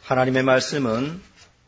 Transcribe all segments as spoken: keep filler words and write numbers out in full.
하나님의 말씀은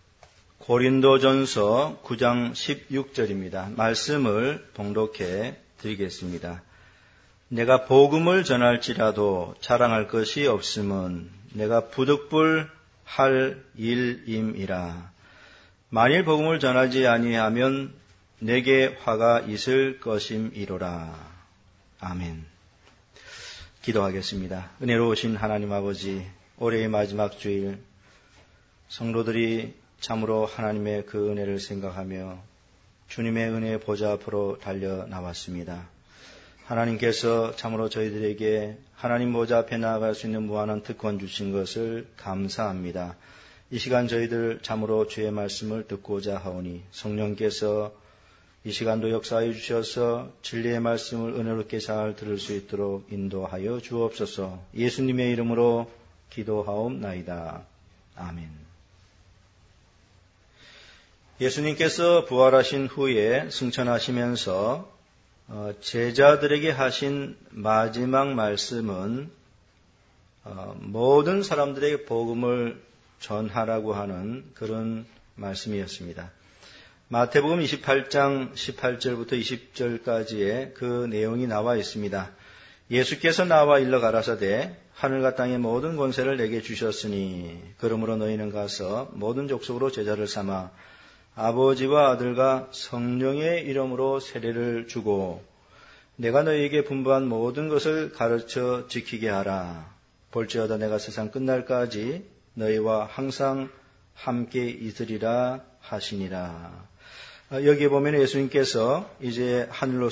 고린도전서 구 장 십육 절입니다. 말씀을 봉독해 드리겠습니다. 내가 복음을 전할지라도 자랑할 것이 없음은 내가 부득불 할 일임이라. 만일 복음을 전하지 아니하면 내게 화가 있을 것임이로라. 아멘. 기도하겠습니다. 은혜로우신 하나님 아버지, 올해의 마지막 주일 성도들이 참으로 하나님의 그 은혜를 생각하며 주님의 은혜의 보좌 앞으로 달려 나왔습니다. 하나님께서 참으로 저희들에게 하나님 보좌 앞에 나아갈 수 있는 무한한 특권 주신 것을 감사합니다. 이 시간 저희들 참으로 주의 말씀을 듣고자 하오니 성령께서 이 시간도 역사해 주셔서 진리의 말씀을 은혜롭게 잘 들을 수 있도록 인도하여 주옵소서. 예수님의 이름으로 기도하옵나이다. 아멘. 예수님께서 부활하신 후에 승천하시면서 제자들에게 하신 마지막 말씀은 모든 사람들에게 복음을 전하라고 하는 그런 말씀이었습니다. 마태복음 이십팔 장 십팔 절부터 이십 절까지의 그 내용이 나와 있습니다. 예수께서 나와 일러 가라사대 하늘과 땅의 모든 권세를 내게 주셨으니 그러므로 너희는 가서 모든 족속으로 제자를 삼아 아버지와 아들과 성령의 이름으로 세례를 주고 내가 너희에게 분부한 모든 것을 가르쳐 지키게 하라. 볼지어다 내가 세상 끝날까지 너희와 항상 함께 있으리라 하시니라. 여기에 보면 예수님께서 이제 하늘로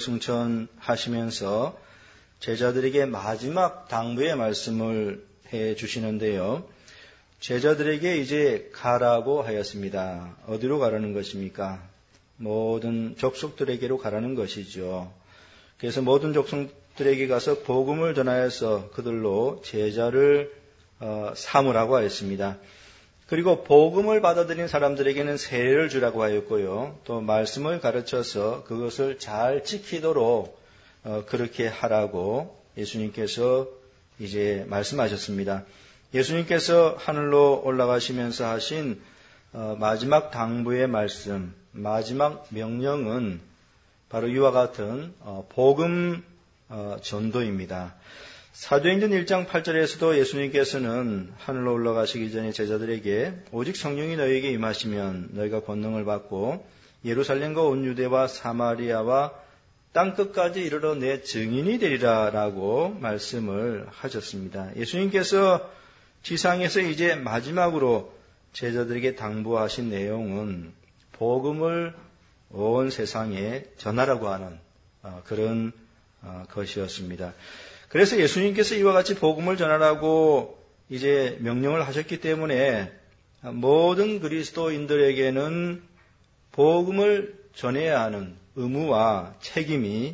승천하시면서 제자들에게 마지막 당부의 말씀을 해 주시는데요. 제자들에게 이제 가라고 하였습니다. 어디로 가라는 것입니까? 모든 족속들에게로 가라는 것이죠. 그래서 모든 족속들에게 가서 복음을 전하여서 그들로 제자를 어, 삼으라고 하였습니다. 그리고 복음을 받아들인 사람들에게는 세례를 주라고 하였고요. 또 말씀을 가르쳐서 그것을 잘 지키도록 어, 그렇게 하라고 예수님께서 이제 말씀하셨습니다. 예수님께서 하늘로 올라가시면서 하신 마지막 당부의 말씀, 마지막 명령은 바로 이와 같은 복음 전도입니다. 사도행전 일 장 팔 절에서도 예수님께서는 하늘로 올라가시기 전에 제자들에게 오직 성령이 너희에게 임하시면 너희가 권능을 받고 예루살렘과 온 유대와 사마리아와 땅끝까지 이르러 내 증인이 되리라 라고 말씀을 하셨습니다. 예수님께서 지상에서 이제 마지막으로 제자들에게 당부하신 내용은 복음을 온 세상에 전하라고 하는 그런 것이었습니다. 그래서 예수님께서 이와 같이 복음을 전하라고 이제 명령을 하셨기 때문에 모든 그리스도인들에게는 복음을 전해야 하는 의무와 책임이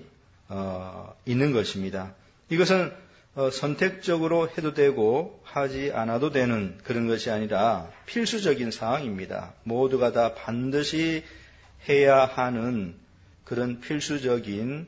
있는 것입니다. 이것은 선택적으로 해도 되고 하지 않아도 되는 그런 것이 아니라 필수적인 사항입니다. 모두가 다 반드시 해야 하는 그런 필수적인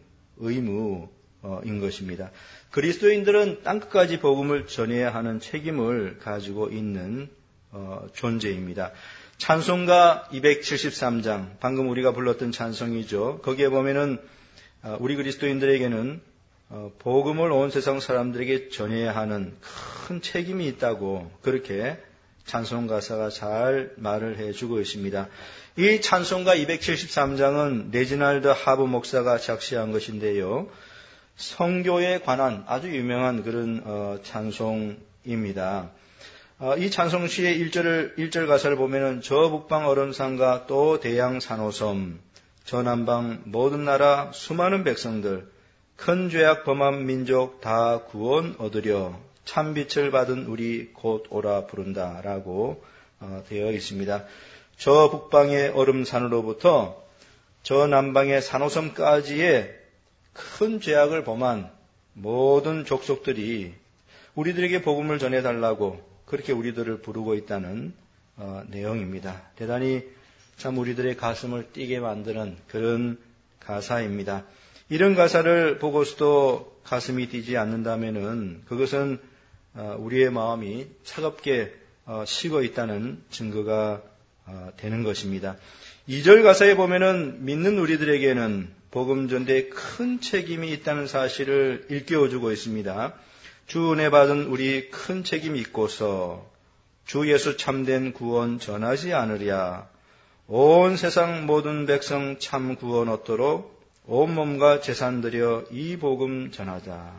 의무인 것입니다. 그리스도인들은 땅끝까지 복음을 전해야 하는 책임을 가지고 있는 존재입니다. 찬송가 이백칠십삼 장, 방금 우리가 불렀던 찬송이죠. 거기에 보면은 우리 그리스도인들에게는 복음을 온 세상 사람들에게 전해야 하는 큰 책임이 있다고 그렇게 찬송 가사가 잘 말을 해주고 있습니다. 이 찬송가 이백칠십삼 장은 레지날드 하브 목사가 작시한 것인데요. 성교에 관한 아주 유명한 그런 찬송입니다. 이 찬송시의 일 절을, 일 절 가사를 보면은 저 북방 얼음산과 또 대양 산호섬, 저 남방 모든 나라 수많은 백성들, 큰 죄악 범한 민족 다 구원 얻으려 참빛을 받은 우리 곧 오라 부른다 라고 되어 있습니다. 저 북방의 얼음산으로부터 저 남방의 산호섬까지의 큰 죄악을 범한 모든 족속들이 우리들에게 복음을 전해달라고 그렇게 우리들을 부르고 있다는 어, 내용입니다. 대단히 참 우리들의 가슴을 뛰게 만드는 그런 가사입니다. 이런 가사를 보고서도 가슴이 뛰지 않는다면은 그것은 우리의 마음이 차갑게 어, 식어 있다는 증거가 어, 되는 것입니다. 이 절 가사에 보면은 믿는 우리들에게는 복음 전도에 큰 책임이 있다는 사실을 일깨워주고 있습니다. 주 은혜 받은 우리 큰 책임이 있고서 주 예수 참된 구원 전하지 않으랴. 온 세상 모든 백성 참 구원 얻도록 온 몸과 재산 들여 이 복음 전하자.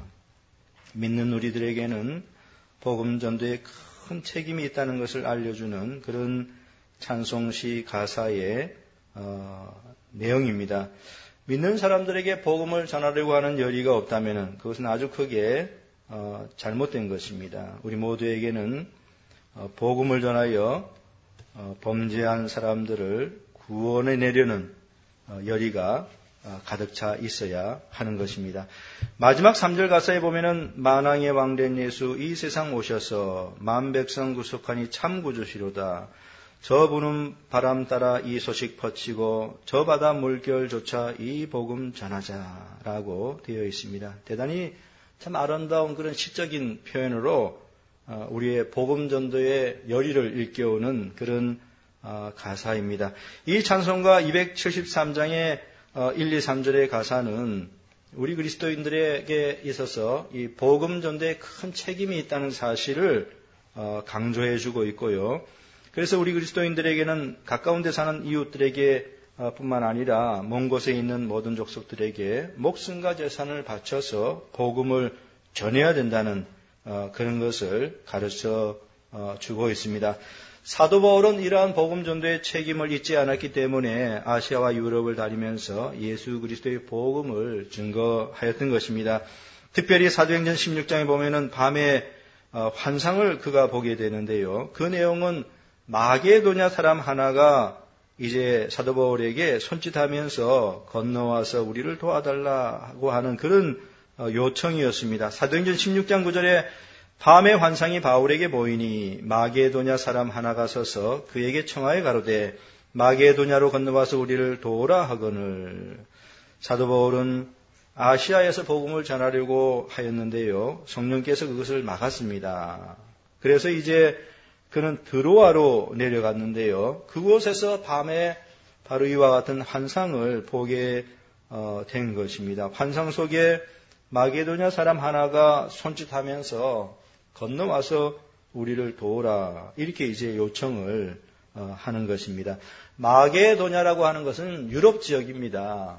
믿는 우리들에게는 복음 전도에 큰 책임이 있다는 것을 알려주는 그런 찬송시 가사의 어, 내용입니다. 믿는 사람들에게 복음을 전하려고 하는 열의가 없다면 그것은 아주 크게 어, 잘못된 것입니다. 우리 모두에게는 어, 복음을 전하여 어, 범죄한 사람들을 구원해 내려는 어, 열의가 어, 가득 차 있어야 하는 것입니다. 마지막 삼 절 가사에 보면은 만왕의 왕된 예수 이 세상 오셔서 만 백성 구속하니 참 구주시로다. 저 부는 바람 따라 이 소식 퍼치고 저 바다 물결조차 이 복음 전하자라고 되어 있습니다. 대단히 참 아름다운 그런 시적인 표현으로 우리의 복음 전도의 열의를 일깨우는 그런 가사입니다. 이 찬송가 이백칠십삼 장의 일, 이, 삼 절의 가사는 우리 그리스도인들에게 있어서 이 복음 전도에 큰 책임이 있다는 사실을 강조해 주고 있고요. 그래서 우리 그리스도인들에게는 가까운 데 사는 이웃들에게 뿐만 아니라 먼 곳에 있는 모든 족속들에게 목숨과 재산을 바쳐서 복음을 전해야 된다는 그런 것을 가르쳐 주고 있습니다. 사도 바울은 이러한 복음 전도의 책임을 잊지 않았기 때문에 아시아와 유럽을 다니면서 예수 그리스도의 복음을 증거하였던 것입니다. 특별히 사도행전 십육 장에 보면은 밤에 환상을 그가 보게 되는데요. 그 내용은 마게도냐 사람 하나가 이제 사도 바울에게 손짓하면서 건너와서 우리를 도와달라고 하는 그런 요청이었습니다. 사도행전 십육 장 구 절에 밤의 환상이 바울에게 보이니 마게도냐 사람 하나가 서서 그에게 청하여 가로되 마게도냐로 건너와서 우리를 도우라 하거늘. 사도 바울은 아시아에서 복음을 전하려고 하였는데요. 성령께서 그것을 막았습니다. 그래서 이제 그는 드로아로 내려갔는데요. 그곳에서 밤에 바로 이와 같은 환상을 보게 된 것입니다. 환상 속에 마게도냐 사람 하나가 손짓하면서 건너와서 우리를 도우라 이렇게 이제 요청을 하는 것입니다. 마게도냐라고 하는 것은 유럽 지역입니다.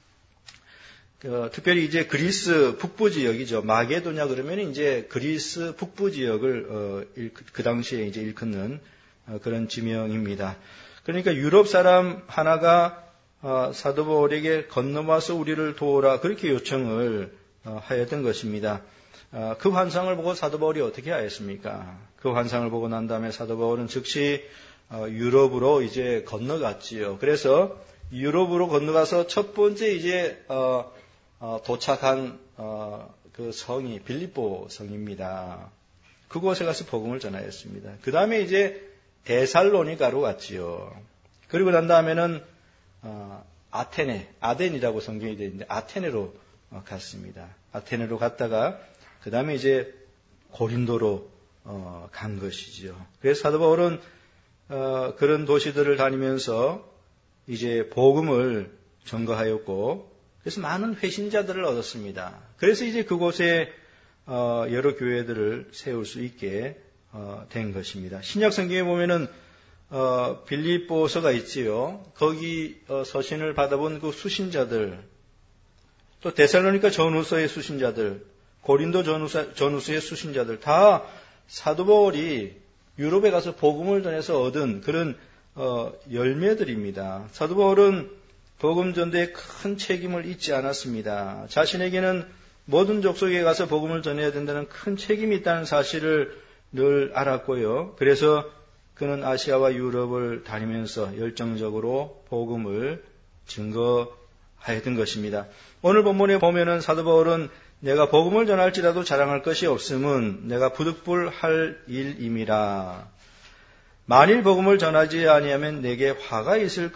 그, 특별히 이제 그리스 북부 지역이죠. 마게도냐 그러면 이제 그리스 북부 지역을 어, 일, 그 당시에 이제 일컫는 어, 그런 지명입니다. 그러니까 유럽 사람 하나가 어, 사도 바울에게 건너와서 우리를 도우라 그렇게 요청을 어, 하였던 것입니다. 어, 그 환상을 보고 사도 바울이 어떻게 하였습니까? 그 환상을 보고 난 다음에 사도 바울은 즉시 어, 유럽으로 이제 건너갔지요. 그래서 유럽으로 건너가서 첫 번째 이제 어, 어, 도착한 어, 그 성이 빌립보 성입니다. 그곳에 가서 복음을 전하였습니다. 그 다음에 이제 데살로니가로 갔지요. 그리고 난 다음에는 어, 아테네, 아덴이라고 성경이 되어 있는데 아테네로 어, 갔습니다. 아테네로 갔다가 그 다음에 이제 고린도로 어, 간 것이죠. 그래서 사도 바울은 어, 그런 도시들을 다니면서 이제 복음을 전거하였고 그래서 많은 회신자들을 얻었습니다. 그래서 이제 그곳에 어, 여러 교회들을 세울 수 있게 어, 된 것입니다. 신약 성경에 보면은 어, 빌립보서가 있지요. 거기 어, 서신을 받아본 그 수신자들, 또 데살로니가 전후서의 수신자들, 고린도 전후서, 전후서의 수신자들 다 사도 바울이 유럽에 가서 복음을 전해서 얻은 그런 어, 열매들입니다. 사도 바울은 복음 전도에 큰 책임을 잊지 않았습니다. 자신에게는 모든 족속에 가서 복음을 전해야 된다는 큰 책임이 있다는 사실을 늘 알았고요. 그래서 그는 아시아와 유럽을 다니면서 열정적으로 복음을 증거하였던 것입니다. 오늘 본문에 보면은 사도 바울은 내가 복음을 전할지라도 자랑할 것이 없음은 내가 부득불할 일임이라. 만일 복음을 전하지 아니하면 내게 화가 있을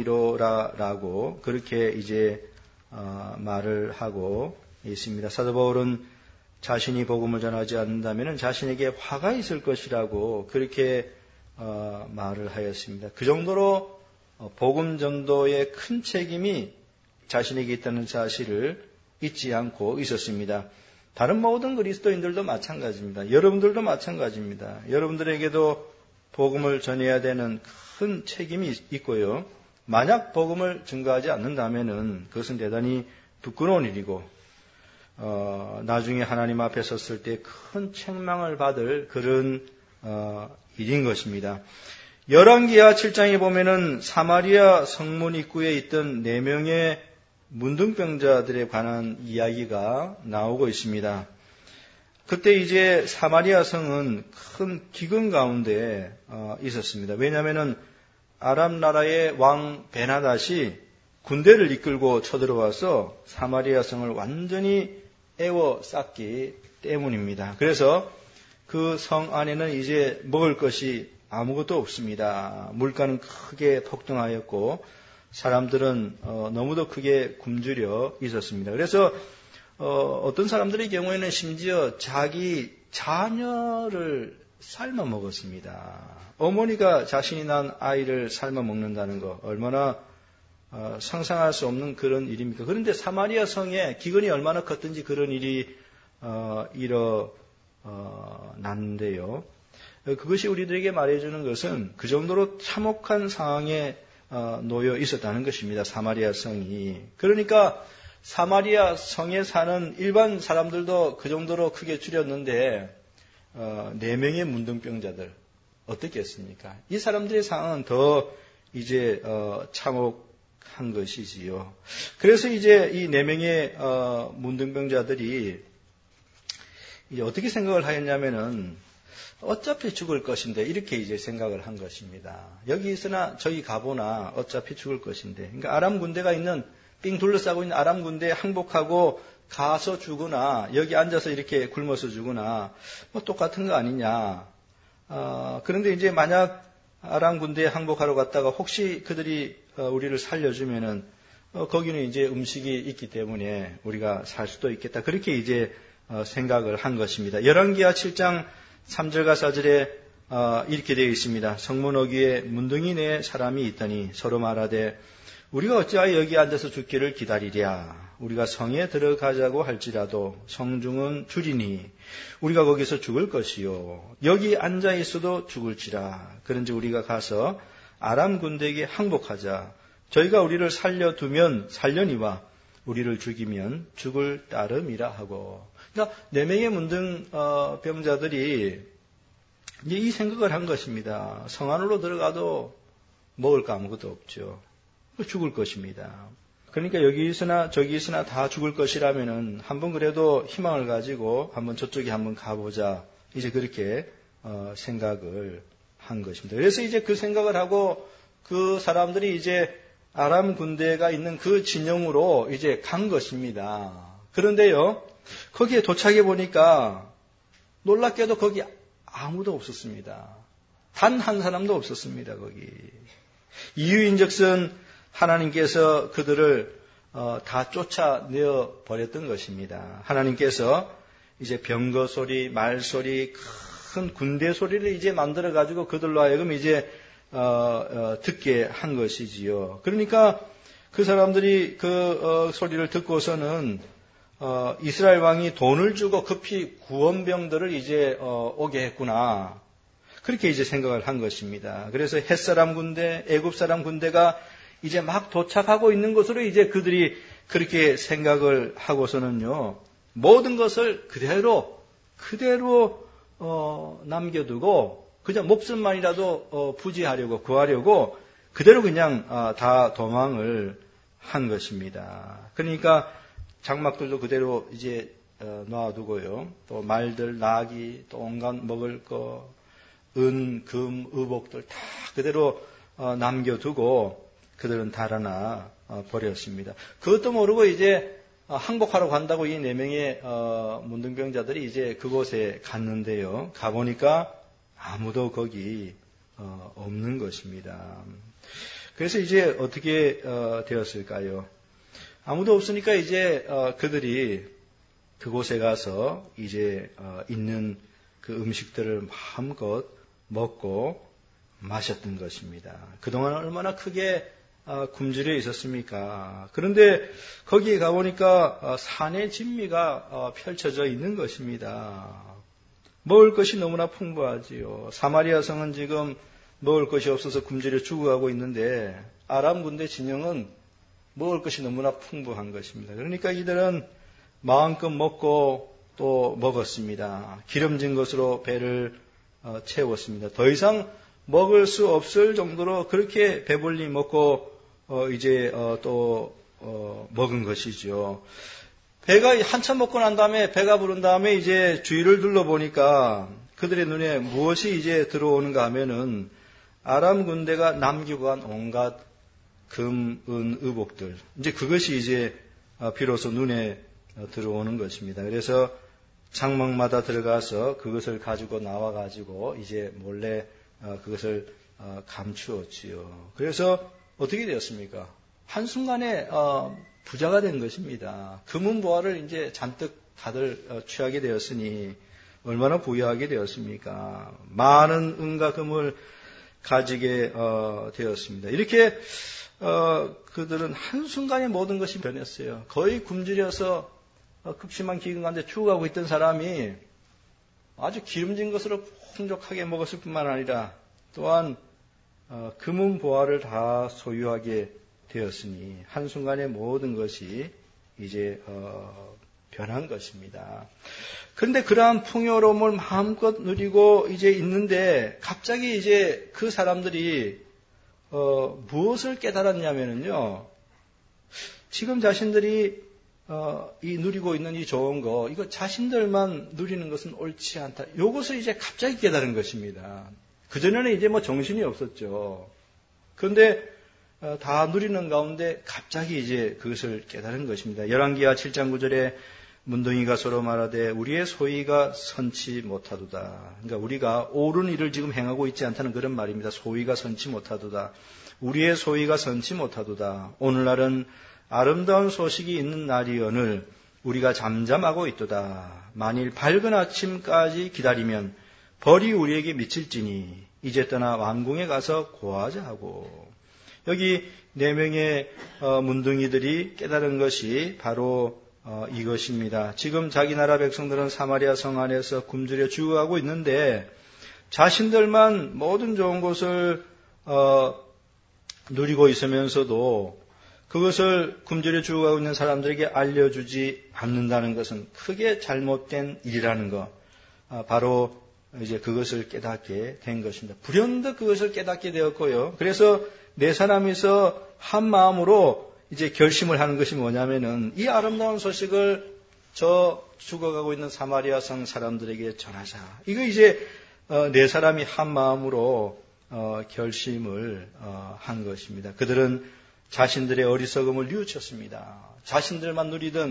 것임이로라라고 그렇게 이제 어, 말을 하고 있습니다. 사도 바울은 자신이 복음을 전하지 않는다면 자신에게 화가 있을 것이라고 그렇게 어, 말을 하였습니다. 그 정도로 어, 복음 전도의 큰 책임이 자신에게 있다는 사실을 잊지 않고 있었습니다. 다른 모든 그리스도인들도 마찬가지입니다. 여러분들도 마찬가지입니다. 여러분들에게도 복음을 전해야 되는 큰 책임이 있고요. 만약 복음을 증거하지 않는다면 그것은 대단히 부끄러운 일이고 어, 나중에 하나님 앞에 섰을 때 큰 책망을 받을 그런 어, 일인 것입니다. 열왕기하 칠 장에 보면은 사마리아 성문 입구에 있던 네 명의 문둥병자들에 관한 이야기가 나오고 있습니다. 그때 이제 사마리아 성은 큰 기근 가운데 어, 있었습니다. 왜냐하면은 아람 나라의 왕 베나닷이 군대를 이끌고 쳐들어와서 사마리아 성을 완전히 에워쌌기 때문입니다. 그래서 그 성 안에는 이제 먹을 것이 아무것도 없습니다. 물가는 크게 폭등하였고 사람들은 어, 너무도 크게 굶주려 있었습니다. 그래서 어, 어떤 사람들의 경우에는 심지어 자기 자녀를 삶아 먹었습니다. 어머니가 자신이 낳은 아이를 삶아 먹는다는 거 얼마나 어, 상상할 수 없는 그런 일입니까? 그런데 사마리아 성에 기근이 얼마나 컸든지 그런 일이 어, 일어났는데요. 그것이 우리들에게 말해주는 것은 그 정도로 참혹한 상황에 어, 놓여 있었다는 것입니다. 사마리아 성이. 그러니까 사마리아 성에 사는 일반 사람들도 그 정도로 크게 줄였는데 어, 네 명의 문둥병자들 어떻겠습니까? 이 사람들의 상황은 더 이제 어, 참혹한 것이지요. 그래서 이제 이 네 명의 어, 문둥병자들이 이제 어떻게 생각을 하였냐면은 어차피 죽을 것인데 이렇게 이제 생각을 한 것입니다. 여기 있으나 저기 가보나 어차피 죽을 것인데. 그러니까 아람 군대가 있는 삥 둘러싸고 있는 아람 군대에 항복하고 가서 죽으나 여기 앉아서 이렇게 굶어서 죽으나 뭐 똑같은 거 아니냐. 어, 그런데 이제 만약 아람 군대에 항복하러 갔다가 혹시 그들이 어, 우리를 살려주면은 어, 거기는 이제 음식이 있기 때문에 우리가 살 수도 있겠다. 그렇게 이제 어, 생각을 한 것입니다. 열왕기하 칠 장 삼 절과 사 절에 어, 이렇게 되어 있습니다. 성문 어귀에 문둥이 네 사람이 있더니 서로 말하되 우리가 어찌하여 여기 앉아서 죽기를 기다리랴. 우리가 성에 들어가자고 할지라도 성중은 줄이니 우리가 거기서 죽을 것이요. 여기 앉아 있어도 죽을지라. 그런지 우리가 가서 아람 군대에게 항복하자. 저희가 우리를 살려두면 살려니와 우리를 죽이면 죽을 따름이라 하고. 그러니까 네 명의 문둥병자들이 이제 이 생각을 한 것입니다. 성 안으로 들어가도 먹을 거 아무것도 없죠. 죽을 것입니다. 그러니까 여기 있으나 저기 있으나 다 죽을 것이라면은 한번 그래도 희망을 가지고 한번 저쪽에 한번 가보자. 이제 그렇게 어, 생각을 한 것입니다. 그래서 이제 그 생각을 하고 그 사람들이 이제 아람 군대가 있는 그 진영으로 이제 간 것입니다. 그런데요, 거기에 도착해 보니까 놀랍게도 거기 아무도 없었습니다. 단 한 사람도 없었습니다. 거기. 이유인즉슨 하나님께서 그들을 어, 다 쫓아내어 버렸던 것입니다. 하나님께서 이제 병거 소리, 말 소리, 큰 군대 소리를 이제 만들어 가지고 그들로 하여금 이제 어, 어, 듣게 한 것이지요. 그러니까 그 사람들이 그 어, 소리를 듣고서는 어, 이스라엘 왕이 돈을 주고 급히 구원병들을 이제 어, 오게 했구나. 그렇게 이제 생각을 한 것입니다. 그래서 헷사람 군대, 애굽 사람 군대가 이제 막 도착하고 있는 것으로 이제 그들이 그렇게 생각을 하고서는요, 모든 것을 그대로, 그대로, 어, 남겨두고, 그냥 목숨만이라도, 어, 부지하려고, 구하려고, 그대로 그냥, 어, 다 도망을 한 것입니다. 그러니까, 장막들도 그대로 이제, 어, 놔두고요, 또 말들, 나귀, 또 온갖 먹을 거, 은, 금, 의복들 다 그대로, 어, 남겨두고, 그들은 달아나 버렸습니다. 그것도 모르고 이제 항복하러 간다고 이 네 명의 문둥병자들이 이제 그곳에 갔는데요. 가보니까 아무도 거기 없는 것입니다. 그래서 이제 어떻게 되었을까요? 아무도 없으니까 이제 그들이 그곳에 가서 이제 있는 그 음식들을 마음껏 먹고 마셨던 것입니다. 그동안 얼마나 크게 굶주려 있었습니까? 그런데 거기에 가보니까 산의 진미가 펼쳐져 있는 것입니다. 먹을 것이 너무나 풍부하지요. 사마리아 성은 지금 먹을 것이 없어서 굶주려 죽어가고 있는데 아람 군대 진영은 먹을 것이 너무나 풍부한 것입니다. 그러니까 이들은 마음껏 먹고 또 먹었습니다. 기름진 것으로 배를 채웠습니다. 더 이상 먹을 수 없을 정도로 그렇게 배불리 먹고 이제 또 먹은 것이죠. 배가 한참 먹고 난 다음에 배가 부른 다음에 이제 주위를 둘러보니까 그들의 눈에 무엇이 이제 들어오는가 하면은 아람 군대가 남기고 간 온갖 금, 은, 의복들. 이제 그것이 이제 비로소 눈에 들어오는 것입니다. 그래서 장막마다 들어가서 그것을 가지고 나와가지고 이제 몰래 그것을 감추었지요. 그래서 어떻게 되었습니까? 한순간에 부자가 된 것입니다. 금은보화를 이제 잔뜩 다들 취하게 되었으니 얼마나 부유하게 되었습니까? 많은 은과 금을 가지게 되었습니다. 이렇게 그들은 한순간에 모든 것이 변했어요. 거의 굶주려서 극심한 기근 가운데 죽어가고 있던 사람이 아주 기름진 것으로 풍족하게 먹었을 뿐만 아니라 또한 금은보화를 다 소유하게 되었으니 한순간에 모든 것이 이제 변한 것입니다. 그런데 그러한 풍요로움을 마음껏 누리고 이제 있는데 갑자기 이제 그 사람들이 어, 무엇을 깨달았냐면요. 지금 자신들이 어, 이 누리고 있는 이 좋은 거, 이거 자신들만 누리는 것은 옳지 않다. 이것을 이제 갑자기 깨달은 것입니다. 그전에는 이제 뭐 정신이 없었죠. 그런데 어, 다 누리는 가운데 갑자기 이제 그것을 깨달은 것입니다. 열왕기하 칠 장 구 절에 문둥이가 서로 말하되 우리의 소위가 선치 못하도다. 그러니까 우리가 옳은 일을 지금 행하고 있지 않다는 그런 말입니다. 소위가 선치 못하도다. 우리의 소위가 선치 못하도다. 오늘날은 아름다운 소식이 있는 날이오늘 우리가 잠잠하고 있도다. 만일 밝은 아침까지 기다리면 벌이 우리에게 미칠지니 이제 떠나 왕궁에 가서 고하자 하고. 여기 네 명의 문둥이들이 깨달은 것이 바로 어, 이것입니다. 지금 자기 나라 백성들은 사마리아 성 안에서 굶주려 죽어가고 있는데 자신들만 모든 좋은 것을 어, 누리고 있으면서도 그것을 굶주려 죽어가고 있는 사람들에게 알려주지 않는다는 것은 크게 잘못된 일이라는 것. 아, 바로 이제 그것을 깨닫게 된 것입니다. 불현듯 그것을 깨닫게 되었고요. 그래서 네 사람이서 한 마음으로 이제 결심을 하는 것이 뭐냐면은 이 아름다운 소식을 저 죽어가고 있는 사마리아 성 사람들에게 전하자. 이거 이제 네 사람이 한 마음으로 결심을 한 것입니다. 그들은 자신들의 어리석음을 뉘우쳤습니다. 자신들만 누리던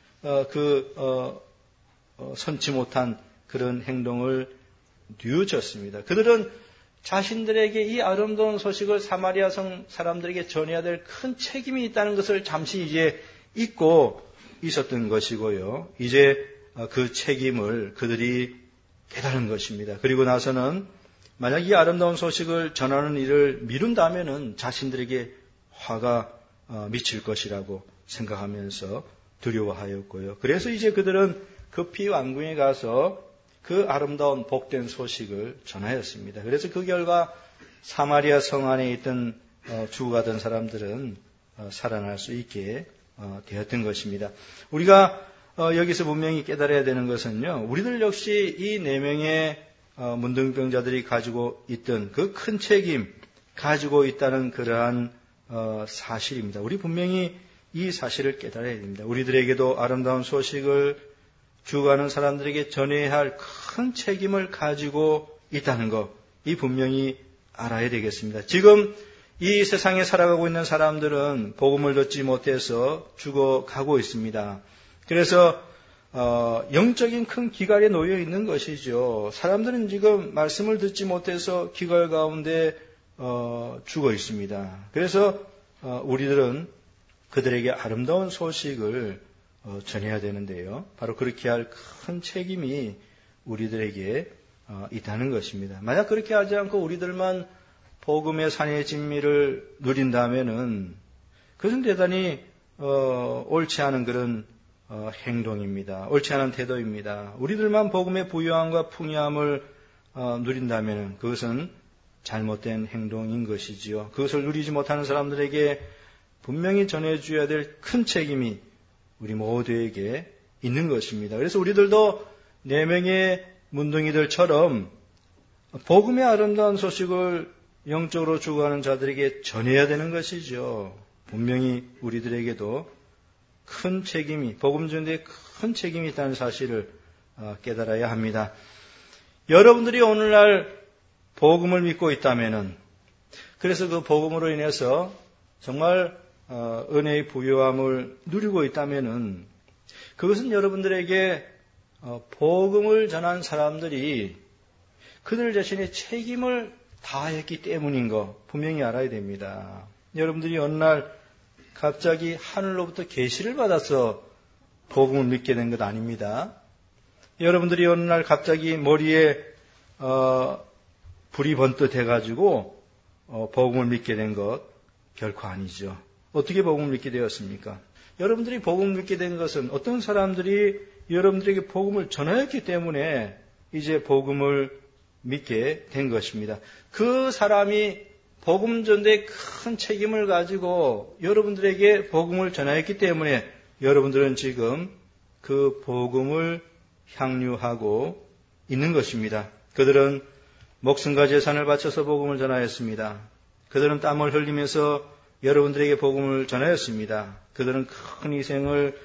그 선치 못한 그런 행동을 뉘우쳤습니다. 그들은 자신들에게 이 아름다운 소식을 사마리아 성 사람들에게 전해야 될 큰 책임이 있다는 것을 잠시 이제 잊고 있었던 것이고요. 이제 그 책임을 그들이 깨달은 것입니다. 그리고 나서는 만약 이 아름다운 소식을 전하는 일을 미룬다면은 자신들에게 화가 미칠 것이라고 생각하면서 두려워하였고요. 그래서 이제 그들은 급히 왕궁에 가서 그 아름다운 복된 소식을 전하였습니다. 그래서 그 결과 사마리아 성 안에 있던 죽어가던 사람들은 살아날 수 있게 되었던 것입니다. 우리가 여기서 분명히 깨달아야 되는 것은요. 우리들 역시 이 네 명의 문둥병자들이 가지고 있던 그 큰 책임 가지고 있다는 그러한 사실입니다. 우리 분명히 이 사실을 깨달아야 됩니다. 우리들에게도 아름다운 소식을 죽어가는 사람들에게 전해야 할 큰 책임을 가지고 있다는 것, 이 분명히 알아야 되겠습니다. 지금 이 세상에 살아가고 있는 사람들은 복음을 듣지 못해서 죽어가고 있습니다. 그래서 어, 영적인 큰 기갈에 놓여 있는 것이죠. 사람들은 지금 말씀을 듣지 못해서 기갈 가운데 어, 죽어 있습니다. 그래서 어, 우리들은 그들에게 아름다운 소식을 전해야 되는데요. 바로 그렇게 할 큰 책임이 우리들에게 있다는 것입니다. 만약 그렇게 하지 않고 우리들만 복음의 산의 진미를 누린다면은 그것은 대단히 어, 옳지 않은 그런 어, 행동입니다. 옳지 않은 태도입니다. 우리들만 복음의 부유함과 풍요함을 어, 누린다면 그것은 잘못된 행동인 것이지요. 그것을 누리지 못하는 사람들에게 분명히 전해줘야 될 큰 책임이 우리 모두에게 있는 것입니다. 그래서 우리들도 네 명의 문둥이들처럼 복음의 아름다운 소식을 영적으로 죽어가는 자들에게 전해야 되는 것이죠. 분명히 우리들에게도 큰 책임이, 복음 전도에 큰 책임이 있다는 사실을 깨달아야 합니다. 여러분들이 오늘날 복음을 믿고 있다면은, 그래서 그 복음으로 인해서 정말 은혜의 부요함을 누리고 있다면은, 그것은 여러분들에게 복음을 전한 사람들이 그들 자신의 책임을 다했기 때문인 거 분명히 알아야 됩니다. 여러분들이 어느 날 갑자기 하늘로부터 계시를 받아서 복음을 믿게 된 것 아닙니다. 여러분들이 어느 날 갑자기 머리에 어, 불이 번뜩 해가지고 어, 복음을 믿게 된 것 결코 아니죠. 어떻게 복음을 믿게 되었습니까? 여러분들이 복음을 믿게 된 것은 어떤 사람들이 여러분들에게 복음을 전하였기 때문에 이제 복음을 믿게 된 것입니다. 그 사람이 복음 전도에 큰 책임을 가지고 여러분들에게 복음을 전하였기 때문에 여러분들은 지금 그 복음을 향유하고 있는 것입니다. 그들은 목숨과 재산을 바쳐서 복음을 전하였습니다. 그들은 땀을 흘리면서 여러분들에게 복음을 전하였습니다. 그들은 큰 희생을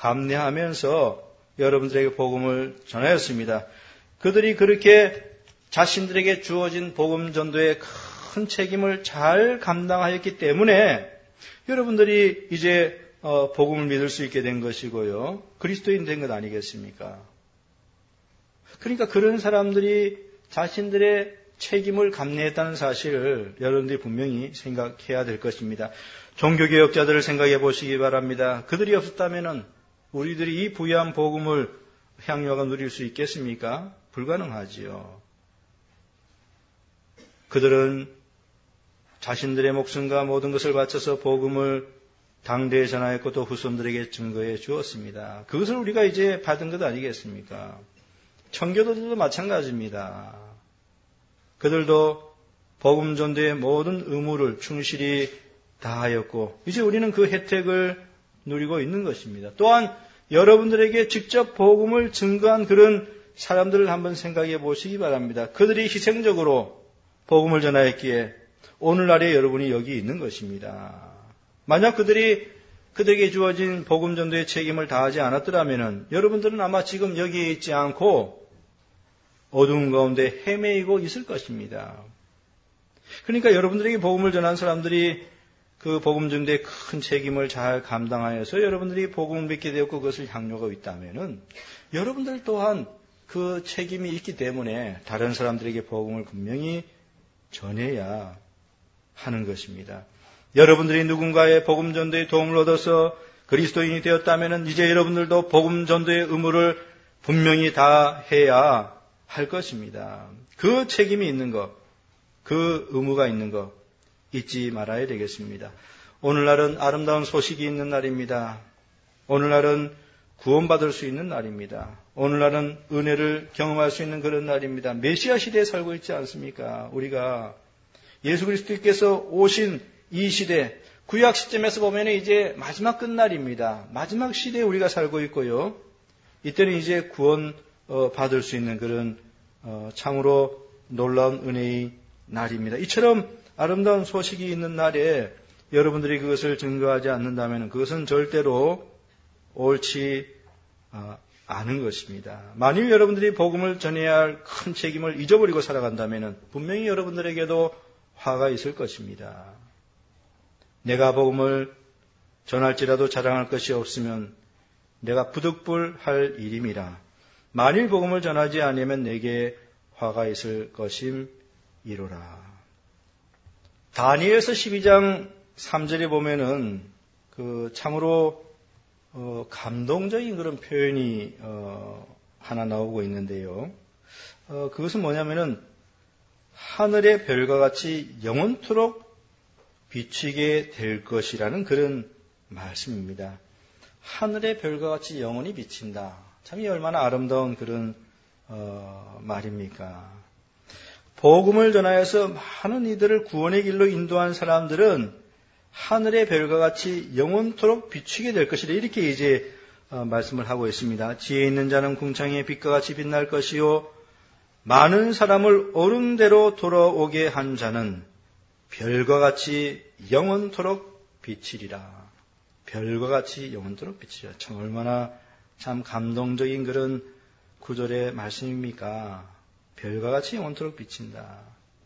감내하면서 여러분들에게 복음을 전하였습니다. 그들이 그렇게 자신들에게 주어진 복음 전도의 큰 책임을 잘 감당하였기 때문에 여러분들이 이제 복음을 믿을 수 있게 된 것이고요. 그리스도인 된 것 아니겠습니까? 그러니까 그런 사람들이 자신들의 책임을 감내했다는 사실을 여러분들이 분명히 생각해야 될 것입니다. 종교개혁자들을 생각해 보시기 바랍니다. 그들이 없었다면 우리들이 이 부유한 복음을 향유하고 누릴 수 있겠습니까? 불가능하지요. 그들은 자신들의 목숨과 모든 것을 바쳐서 복음을 당대에 전하였고 또 후손들에게 증거해 주었습니다. 그것을 우리가 이제 받은 것 아니겠습니까? 청교도들도 마찬가지입니다. 그들도 복음 전도의 모든 의무를 충실히 다하였고 이제 우리는 그 혜택을 누리고 있는 것입니다. 또한 여러분들에게 직접 복음을 증거한 그런 사람들을 한번 생각해 보시기 바랍니다. 그들이 희생적으로 복음을 전하였기에 오늘날에 여러분이 여기 있는 것입니다. 만약 그들이 그들에게 주어진 복음 전도의 책임을 다하지 않았더라면 여러분들은 아마 지금 여기에 있지 않고 어두운 가운데 헤매이고 있을 것입니다. 그러니까 여러분들에게 복음을 전한 사람들이 그 복음 전도의 큰 책임을 잘 감당하여서 여러분들이 복음을 믿게 되었고 그것을 향유하고 있다면 여러분들 또한 그 책임이 있기 때문에 다른 사람들에게 복음을 분명히 전해야 하는 것입니다. 여러분들이 누군가의 복음 전도의 도움을 얻어서 그리스도인이 되었다면 이제 여러분들도 복음 전도의 의무를 분명히 다 해야 할 것입니다. 그 책임이 있는 것, 그 의무가 있는 것 잊지 말아야 되겠습니다. 오늘날은 아름다운 소식이 있는 날입니다. 오늘날은 구원받을 수 있는 날입니다. 오늘날은 은혜를 경험할 수 있는 그런 날입니다. 메시아 시대에 살고 있지 않습니까? 우리가 예수 그리스도께서 오신 이 시대, 구약 시점에서 보면 이제 마지막 끝날입니다. 마지막 시대에 우리가 살고 있고요. 이때는 이제 구원 받을 수 있는 그런 참으로 놀라운 은혜의 날입니다. 이처럼 아름다운 소식이 있는 날에 여러분들이 그것을 증거하지 않는다면 그것은 절대로 옳지 않은 것입니다. 만일 여러분들이 복음을 전해야 할 큰 책임을 잊어버리고 살아간다면 분명히 여러분들에게도 화가 있을 것입니다. 내가 복음을 전할지라도 자랑할 것이 없으면 내가 부득불할 일임이라. 만일 복음을 전하지 않으면 내게 화가 있을 것임이로라. 다니엘서 십이 장 삼 절에 보면은 그 참으로 어, 감동적인 그런 표현이 어, 하나 나오고 있는데요. 어, 그것은 뭐냐면은 하늘의 별과 같이 영원토록 비치게 될 것이라는 그런 말씀입니다. 하늘의 별과 같이 영원히 비친다. 참 이 얼마나 아름다운 그런 어, 말입니까? 복음을 전하여서 많은 이들을 구원의 길로 인도한 사람들은 하늘의 별과 같이 영원토록 비추게 될 것이다. 이렇게 이제 어, 말씀을 하고 있습니다. 지혜 있는 자는 궁창의 빛과 같이 빛날 것이요 많은 사람을 옳은 대로 돌아오게 한 자는 별과 같이 영원토록 비치리라. 별과 같이 영원토록 비치리라. 참 얼마나 참 감동적인 그런 구절의 말씀입니까? 별과 같이 영원토록 비친다.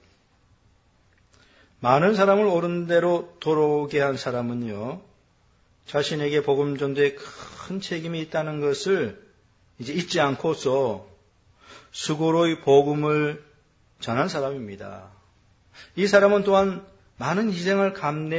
많은 사람을 옳은 대로 돌아오게 한 사람은요, 자신에게 복음 전도에 큰 책임이 있다는 것을 이제 잊지 않고서 수고로이 복음을 전한 사람입니다. 이 사람은 또한 많은 희생을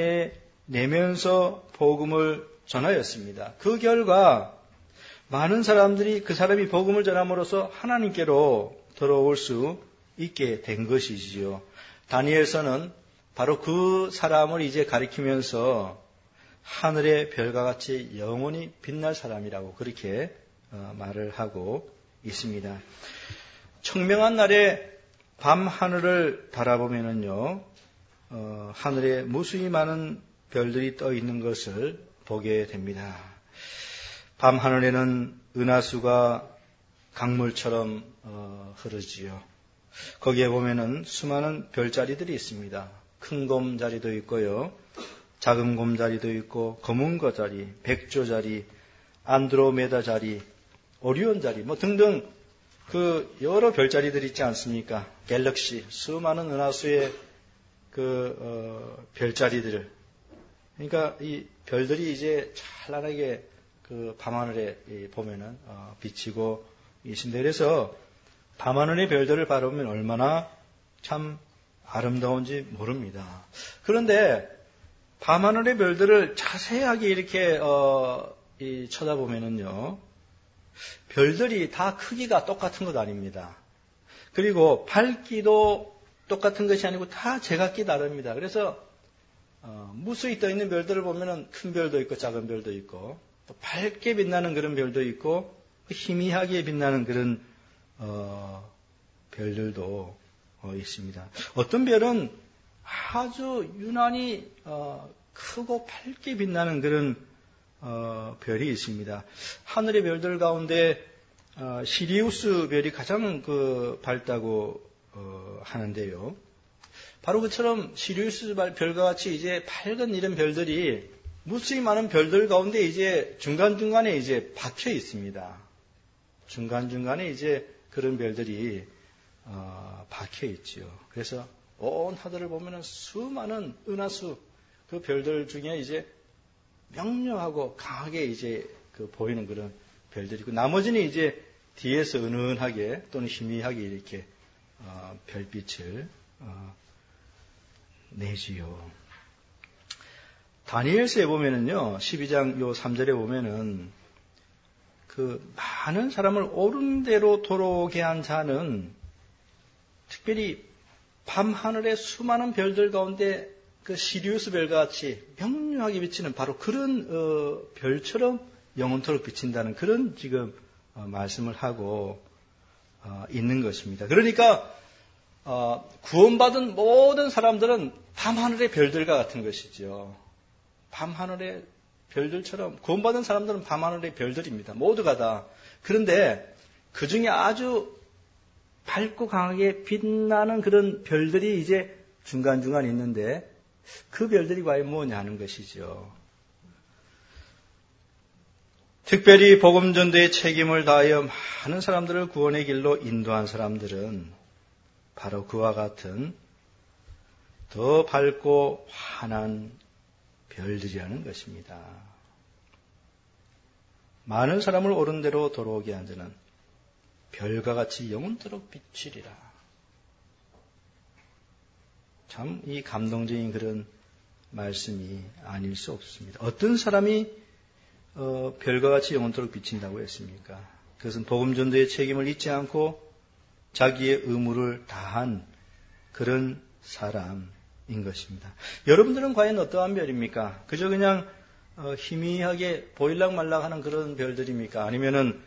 감내내면서 복음을 전하였습니다. 그 결과 많은 사람들이 그 사람이 복음을 전함으로써 하나님께로 돌아올 수 있게 된 것이지요. 다니엘서는 바로 그 사람을 이제 가리키면서 하늘의 별과 같이 영원히 빛날 사람이라고 그렇게 말을 하고 있습니다. 청명한 날에 밤 하늘을 바라보면은요, 어, 하늘에 무수히 많은 별들이 떠 있는 것을 보게 됩니다. 밤 하늘에는 은하수가 강물처럼 어, 흐르지요. 거기에 보면은 수많은 별자리들이 있습니다. 큰 곰자리도 있고요, 작은 곰자리도 있고, 검은 거자리, 백조자리, 안드로메다 자리, 오리온 자리, 뭐 등등 그 여러 별자리들이 있지 않습니까? 갤럭시, 수많은 은하수의 그 어, 별자리들. 그러니까 이 별들이 이제 찬란하게 그 밤하늘에 보면은 어, 비치고 있습니다. 그래서 밤하늘의 별들을 바라보면 얼마나 참 아름다운지 모릅니다. 그런데 밤하늘의 별들을 자세하게 이렇게 어, 이 쳐다보면은요, 별들이 다 크기가 똑같은 것 아닙니다. 그리고 밝기도 똑같은 것이 아니고 다 제각기 다릅니다. 그래서 어, 무수히 떠 있는 별들을 보면은 큰 별도 있고 작은 별도 있고, 또 밝게 빛나는 그런 별도 있고, 희미하게 빛나는 그런 어, 별들도 어, 있습니다. 어떤 별은 아주 유난히 어, 크고 밝게 빛나는 그런 어, 별이 있습니다. 하늘의 별들 가운데 어, 시리우스 별이 가장 그 밝다고 어, 하는데요. 바로 그처럼 시리우스 별과 같이 이제 밝은 이런 별들이 무수히 많은 별들 가운데 이제 중간중간에 이제 박혀 있습니다. 중간중간에 이제 그런 별들이 어, 박혀 있지요. 그래서 온 하늘을 보면은 수많은 은하수 그 별들 중에 이제 명료하고 강하게 이제 그 보이는 그런 별들이고, 나머지는 이제 뒤에서 은은하게 또는 희미하게 이렇게 어, 별빛을 어, 내지요. 다니엘서에 보면은요, 십이 장 요 삼 절에 보면은 그 많은 사람을 옳은 대로 돌아오게 한 자는 특별히 밤 하늘의 수많은 별들 가운데 그 시리우스 별과 같이 명료하게 비치는 바로 그런 어, 별처럼 영원토록 비친다는 그런 지금 어, 말씀을 하고 어, 있는 것입니다. 그러니까 어, 구원받은 모든 사람들은 밤하늘의 별들과 같은 것이죠. 밤하늘의 별들처럼 구원받은 사람들은 밤하늘의 별들입니다. 모두가 다. 그런데 그 중에 아주 밝고 강하게 빛나는 그런 별들이 이제 중간중간 있는데 그 별들이 과연 뭐냐 하는 것이죠. 특별히 복음 전도의 책임을 다하여 많은 사람들을 구원의 길로 인도한 사람들은 바로 그와 같은 더 밝고 환한 별들이라는 것입니다. 많은 사람을 옳은 대로 돌아오게 한 자는 별과 같이 영원토록 비치리라. 참 이 감동적인 그런 말씀이 아닐 수 없습니다. 어떤 사람이 어, 별과 같이 영원토록 비친다고 했습니까? 그것은 복음 전도의 책임을 잊지 않고 자기의 의무를 다한 그런 사람인 것입니다. 여러분들은 과연 어떠한 별입니까? 그저 그냥 어, 희미하게 보일락말락 하는 그런 별들입니까? 아니면은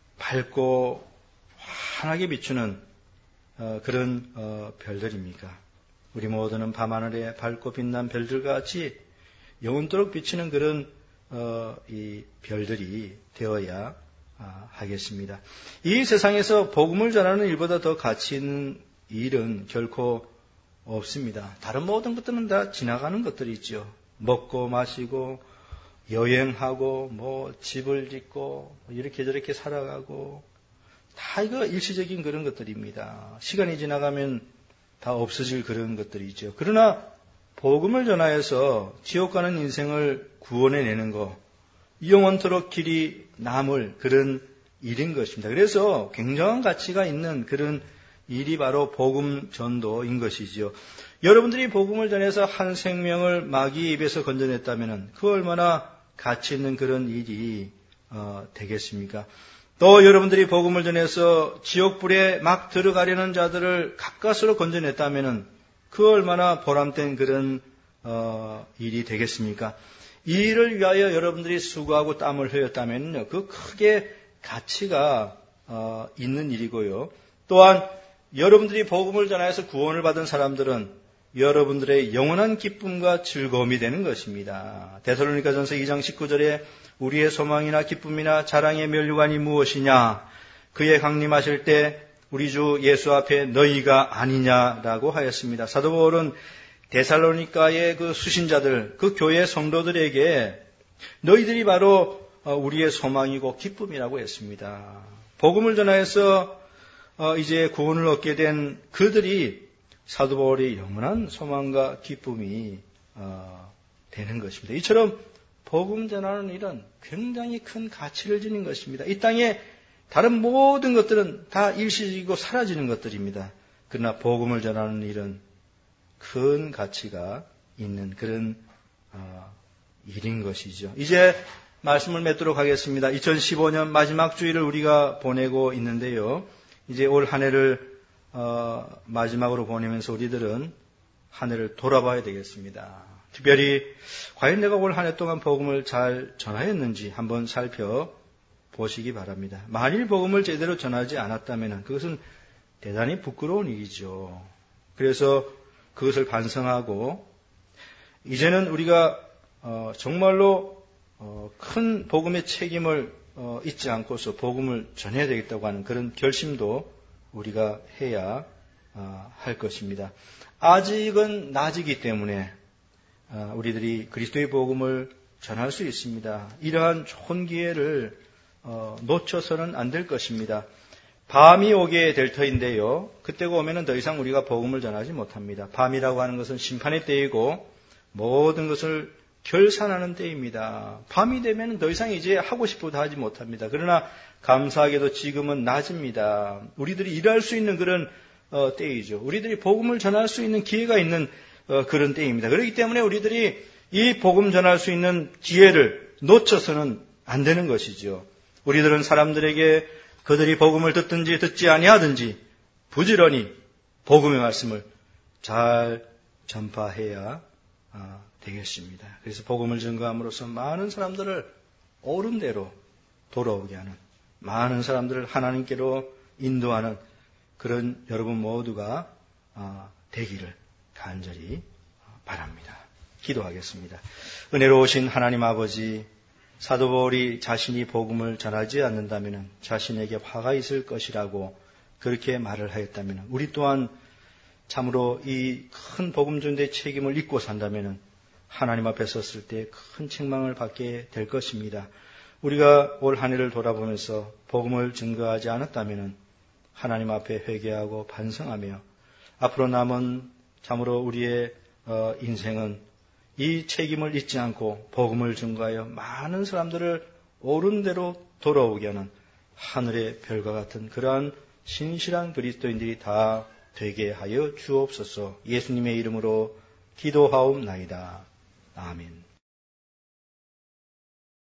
밝고 환하게 비추는 어, 그런 어, 별들입니까? 우리 모두는 밤하늘에 밝고 빛난 별들과 같이 영원토록 비치는 그런 어, 이 별들이 되어야 아, 하겠습니다. 이 세상에서 복음을 전하는 일보다 더 가치 있는 일은 결코 없습니다. 다른 모든 것들은 다 지나가는 것들이 있죠. 먹고 마시고 여행하고 뭐 집을 짓고 이렇게 저렇게 살아가고 다 이거 일시적인 그런 것들입니다. 시간이 지나가면 다 없어질 그런 것들이죠. 그러나 복음을 전하여서 지옥 가는 인생을 구원해내는 것, 영원토록 길이 남을 그런 일인 것입니다. 그래서 굉장한 가치가 있는 그런 일이 바로 복음 전도인 것이지요. 여러분들이 복음을 전해서 한 생명을 마귀의 입에서 건져냈다면 그 얼마나 가치 있는 그런 일이 어, 되겠습니까? 또 여러분들이 복음을 전해서 지옥불에 막 들어가려는 자들을 가까스로 건져냈다면 그 얼마나 보람된 그런 어, 일이 되겠습니까? 이 일을 위하여 여러분들이 수고하고 땀을 흘렸다면요, 그 크게 가치가 어, 있는 일이고요. 또한 여러분들이 복음을 전하여서 구원을 받은 사람들은 여러분들의 영원한 기쁨과 즐거움이 되는 것입니다. 데살로니가전서 이 장 십구 절에 우리의 소망이나 기쁨이나 자랑의 면류관이 무엇이냐? 그의 강림하실 때 우리 주 예수 앞에 너희가 아니냐라고 하였습니다. 사도 바울은 데살로니가의 그 수신자들, 그 교회 성도들에게 너희들이 바로 우리의 소망이고 기쁨이라고 했습니다. 복음을 전하여서 이제 구원을 얻게 된 그들이 사도 바울의 영원한 소망과 기쁨이 되는 것입니다. 이처럼 복음 전하는 일은 굉장히 큰 가치를 지닌 것입니다. 이 땅에 다른 모든 것들은 다 일시적이고 사라지는 것들입니다. 그러나 복음을 전하는 일은 큰 가치가 있는 그런 어, 일인 것이죠. 이제 말씀을 맺도록 하겠습니다. 이천십오 년 마지막 주일을 우리가 보내고 있는데요. 이제 올 한 해를 어, 마지막으로 보내면서 우리들은 한 해를 돌아봐야 되겠습니다. 특별히 과연 내가 올 한 해 동안 복음을 잘 전하였는지 한번 살펴보시기 바랍니다. 만일 복음을 제대로 전하지 않았다면 그것은 대단히 부끄러운 일이죠. 그래서 그것을 반성하고 이제는 우리가 어, 정말로 어, 큰 복음의 책임을 어, 잊지 않고서 복음을 전해야 되겠다고 하는 그런 결심도 우리가 해야 어, 할 것입니다. 아직은 낮이기 때문에 어, 우리들이 그리스도의 복음을 전할 수 있습니다. 이러한 좋은 기회를 어, 놓쳐서는 안 될 것입니다. 밤이 오게 될 터인데요. 그때가 오면은 더 이상 우리가 복음을 전하지 못합니다. 밤이라고 하는 것은 심판의 때이고 모든 것을 결산하는 때입니다. 밤이 되면 더 이상 이제 하고 싶어도 하지 못합니다. 그러나 감사하게도 지금은 낮입니다. 우리들이 일할 수 있는 그런 어, 때이죠. 우리들이 복음을 전할 수 있는 기회가 있는 어, 그런 때입니다. 그렇기 때문에 우리들이 이 복음 전할 수 있는 기회를 놓쳐서는 안 되는 것이죠. 우리들은 사람들에게 그들이 복음을 듣든지 듣지 아니하든지 부지런히 복음의 말씀을 잘 전파해야 되겠습니다. 그래서 복음을 증거함으로써 많은 사람들을 옳은 대로 돌아오게 하는, 많은 사람들을 하나님께로 인도하는 그런 여러분 모두가 되기를 간절히 바랍니다. 기도하겠습니다. 은혜로우신 하나님 아버지, 사도 바울이 자신이 복음을 전하지 않는다면 자신에게 화가 있을 것이라고 그렇게 말을 하였다면 우리 또한 참으로 이 큰 복음 전도의 책임을 잊고 산다면 하나님 앞에 섰을 때 큰 책망을 받게 될 것입니다. 우리가 올 한 해를 돌아보면서 복음을 증거하지 않았다면 하나님 앞에 회개하고 반성하며 앞으로 남은 참으로 우리의 인생은 이 책임을 잊지 않고 복음을 증거하여 많은 사람들을 옳은 대로 돌아오게 하는 하늘의 별과 같은 그러한 신실한 그리스도인들이 다 되게 하여 주옵소서. 예수님의 이름으로 기도하옵나이다. 아멘.